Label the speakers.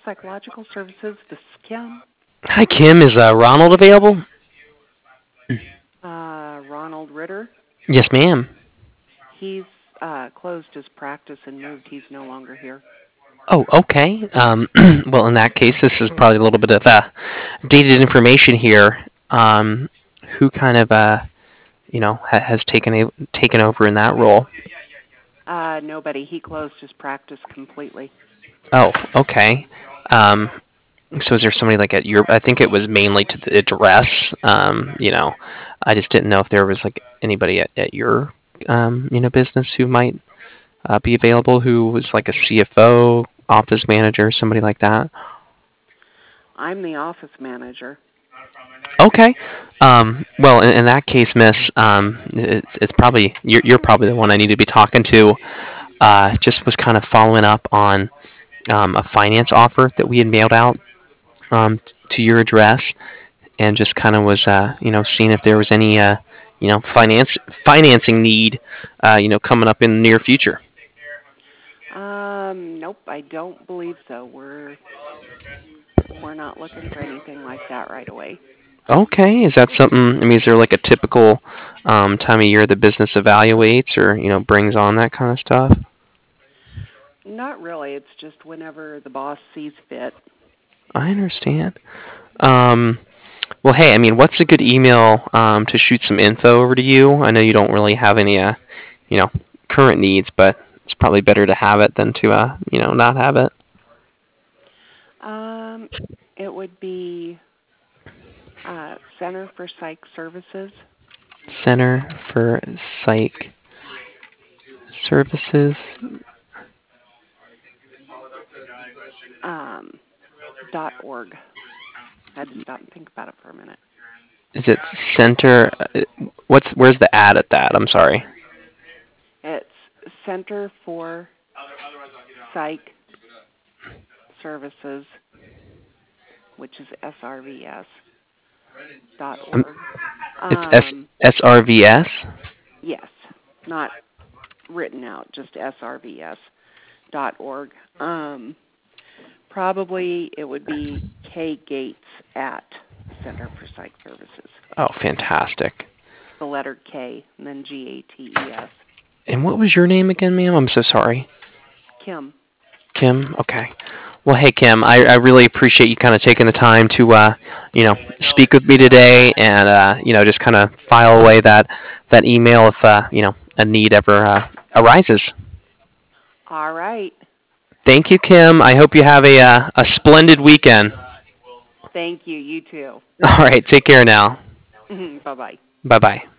Speaker 1: Psychological Services. This is Kim.
Speaker 2: Hi, Kim. Is Ronald available?
Speaker 1: Ronald Ritter.
Speaker 2: Yes, ma'am.
Speaker 1: He's closed his practice and moved. He's no longer here.
Speaker 2: Oh, okay. Well, in that case, this is probably a little bit of dated information here. Who kind of, has taken over in that role?
Speaker 1: Nobody. He closed his practice completely.
Speaker 2: Oh, okay. Um, so is there somebody like at your? I think it was mainly to the address. I just didn't know if there was like anybody at your, business who might be available who was like a CFO, office manager, somebody like that.
Speaker 1: I'm the office manager.
Speaker 2: Okay. Well, in that case, Miss, it's probably you're probably the one I need to be talking to. Just was kind of following up on a finance offer that we had mailed out to your address, and just kind of was seeing if there was any financing need coming up in the near future.
Speaker 1: Nope, I don't believe so. We're not looking for anything like that right away.
Speaker 2: Okay, is that something? I mean, is there like a typical time of year the business evaluates or brings on that kind of stuff?
Speaker 1: Not really. It's just whenever the boss sees fit.
Speaker 2: I understand. Um, well, hey, I mean, what's a good email to shoot some info over to you? I know you don't really have any, you know, current needs, but it's probably better to have it than to, not have it.
Speaker 1: Um, it would be Center for Psych Services.
Speaker 2: Center for Psych Services.
Speaker 1: .org. I had to stop and think about it for a minute.
Speaker 2: Is it center? Where's the ad at that? I'm sorry.
Speaker 1: It's Center for Psych Services, which is SRVS .org.
Speaker 2: It's SRVS.
Speaker 1: Yes, not written out, just SRVS.org. Probably it would be K Gates at Center for Psych Services.
Speaker 2: Oh, fantastic.
Speaker 1: The letter K and then GATES.
Speaker 2: And what was your name again, ma'am? I'm so sorry.
Speaker 1: Kim.
Speaker 2: Kim? Okay. Well, hey, Kim, I really appreciate you kind of taking the time to, speak with me today and, just kind of file away that email if, a need ever arises.
Speaker 1: All right.
Speaker 2: Thank you, Kim. I hope you have a splendid weekend.
Speaker 1: Thank you. You too.
Speaker 2: All right. Take care now.
Speaker 1: Bye-bye.
Speaker 2: Bye-bye.